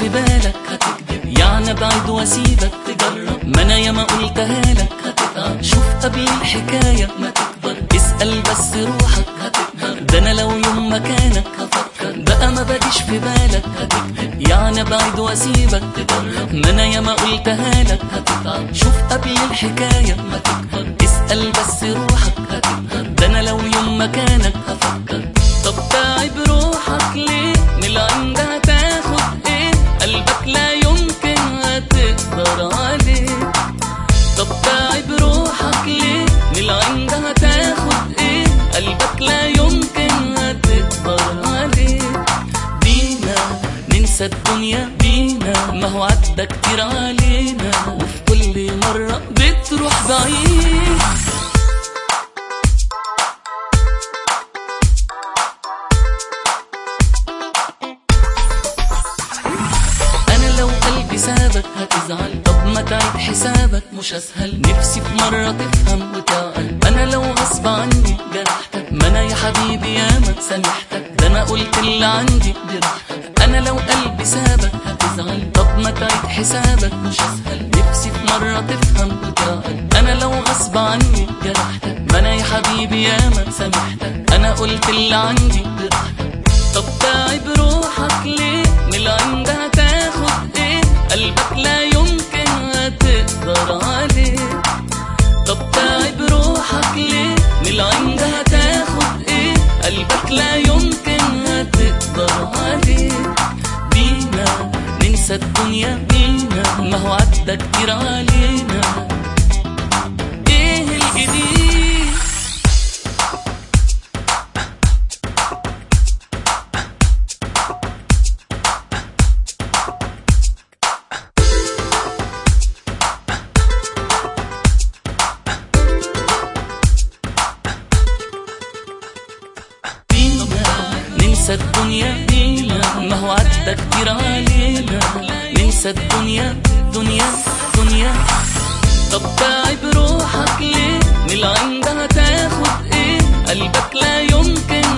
في بالك هتكذب، يعني ابعد واسيبك تجرب، ما انا ياما قلتها لك هتتعب. شوف قبل الحكاية ما تكبر، اسأل بس روحك هتقدر، ده انا لو يوم مكانك هفكر، بقى ما باجيش في بالك هتكذب، يعني ابعد واسيبك تجرب، ما انا ياما قلتها لك هتتعب. شوف قبل الحكاية ما تكبر، اسأل بس روحك هتقدر، ده انا لو يوم مكانك هفكر. طب تعب روحك ليه؟ من العين ده هتاخد ايه؟ قلبك لا يمكن هتقدر عليه. طب تعب روحك ليه؟ من العين ده هتاخد ايه؟ قلبك لا يمكن هتقدر عليه. بينا ننسى الدنيا، بينا ما هو عدى كتير علينا، وفي كل مرة بتروح بعيد. سابك هتزعل، طب ما تعيد حسابك مش اسهل، نفسي في مرة تفهم وتعقل، انا لو غصب عني جرحتك، ما انا يا حبيبي ياما سامحتك، ده انا قلت اللي عندي براحتك. انا لو قلبي سابك هتزعل، طب ما تعيد حسابك مش اسهل، نفسي في مرة تفهم وتعقل، انا لو غصب عني جرحتك، ما انا يا حبيبي ياما سامحتك، انا قلت اللي عندي براحتك. طب تعب روحك ليه؟ من العين ده هتاخد ايه؟ قلبك لا يمكن هتقدر عليه. طب تعب روحك ليه؟ من العين ده هتاخد ايه؟ قلبك لا يمكن هتقدر عليه. بينا ننسى الدنيا، بينا ما هو عدى كتير علينا، ايه الجديد؟ ننسى الدنيا، بينا ما هو عدى كتير علينا، ننسى الدنيا دنيا دنيا. طب تعب روحك ليه؟ من العين ده هتاخد ايه؟ قلبك لا يمكن